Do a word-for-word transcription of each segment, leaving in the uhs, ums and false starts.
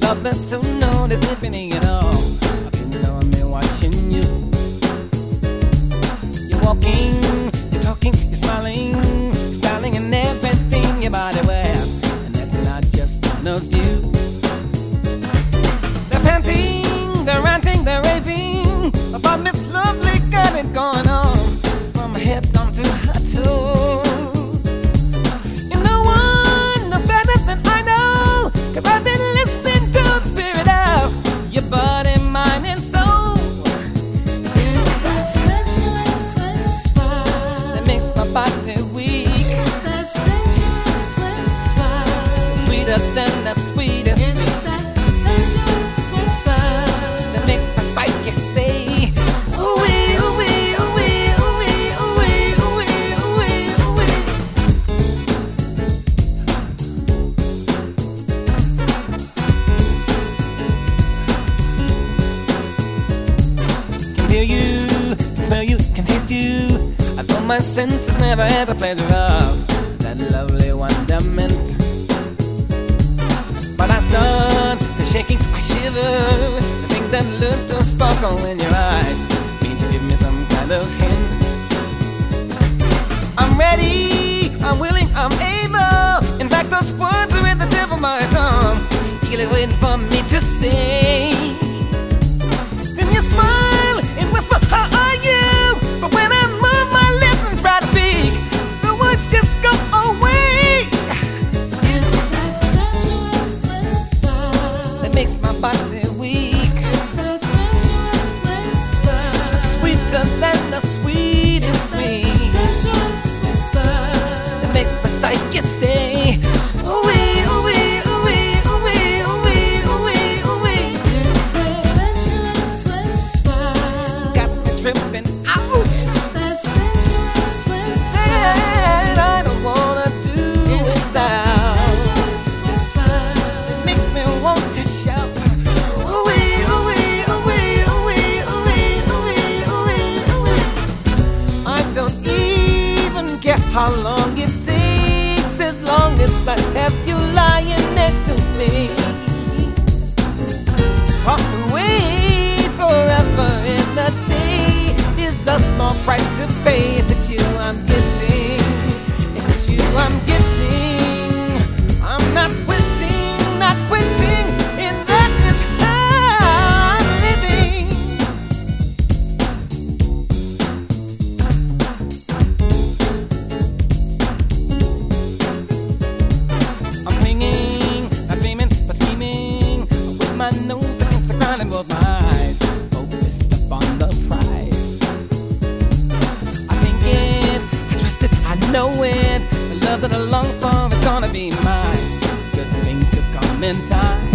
Nothing to notice if any at all. I've been on me watching you. You're walking, you're talking, you're smiling, styling and everything your body wears. And that's not just one of you. They're panting, they're ranting, they're raving about this lovely girl that's going on from her head down to her toes. And no one knows better than I know, 'cause I've been listening to the spirit of your body, mind, and soul. It's that sensuous whisper That makes my body weak. It's that sensuous whisper Sweeter than the sweetest It's thing. that sensuous whisper That makes my psyche say, ooh-wee, ooh-wee, ooh-wee, ooh-wee, ooh-wee, ooh-wee, ooh-wee, ooh-wee. Can hear you, can smell you, can taste you. I thought my senses never had the pleasure of that lovely wonderment. But I start to shaking, I shiver. I think that little sparkle in your eyes means you give me some kind of hint. I'm ready, I'm willing, I'm able. In fact, those words are at the tip of my tongue, eagerly waiting for me to say. Then you smile and whisper, how are you? But when I move my lips and try to speak, the words just go away. It's that sensuous whisper That makes my body weak. It's that sensuous whisper Sweeter than the sweetest thing. Sensuous whisper That makes my psyche say, ooh-wee, ooh-wee, ooh-wee, ooh-wee, ooh-wee, ooh-wee, ooh-wee. It's that sensuous whisper Got me tripping out. It's that sensuous whisper And I don't wanna do without. Sensuous whisper It makes me want to shout, ooh-wee, ooh-wee, ooh-wee, ooh-wee, ooh-wee, ooh-wee, ooh-wee, ooh-wee. I don't even care how long it takes, as long as I have you lying next to me. Cause to wait forever in a day is a small price to pay. That you I'm getting, it's you I'm getting. I'm not quitting, not quitting, and that is how I'm living. I'm swinging, I'm dreaming, but scheming with my nose against the ground and both my eyes focused upon the prize. I think it, I trust it, I know it. The love that I long for is gonna be mine. Good things to come in time.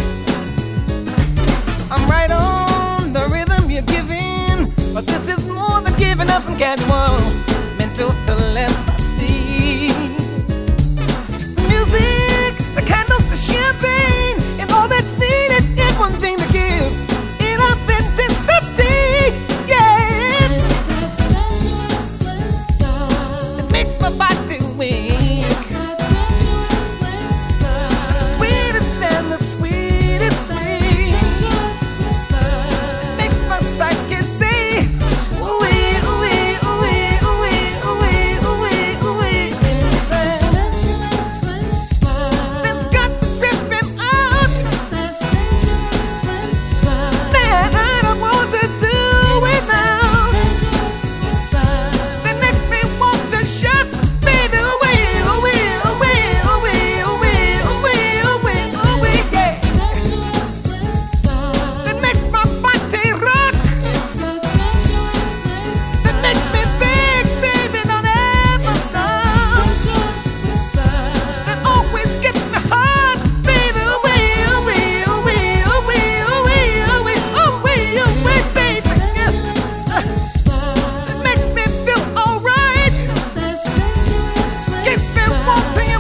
I'm right on the rhythm you're giving, but this is more than giving up some casual mental telepathy. The music, the candles, the champagne, and all that's needed is one thing to give: inauthenticity. Yeah, It's that sensuous whisper it makes my body weak. It's that sensuous whisper Sweeter than the sweetest thing. Sensuous whisper Makes my psyche say, ooh-wee, ooh-wee, ooh-wee, ooh-wee, ooh-wee, ooh-wee, ooh-wee. It's that sensuous whisper That's got me tripping out. It's that sensuous whisper Man, I don't want to do without. Sensuous whisper That makes me want to shout, baby, ooh-wee, ooh-wee, ooh-wee, ooh-wee, ooh-wee, ooh-wee, ooh-wee, ooh-wee, yeah. Sensuous whisper That makes my body rock. It's that sensuous whisper That makes me big, baby, don't ever stop. Sensuous whisper That always gets me hard, baby, ooh-wee, ooh-wee, ooh-wee, ooh-wee, ooh-wee, ooh-wee, ooh-wee, ooh-wee, baby, yeah. whisper That makes me feel alright. That sensuous Keeps me whisper wanting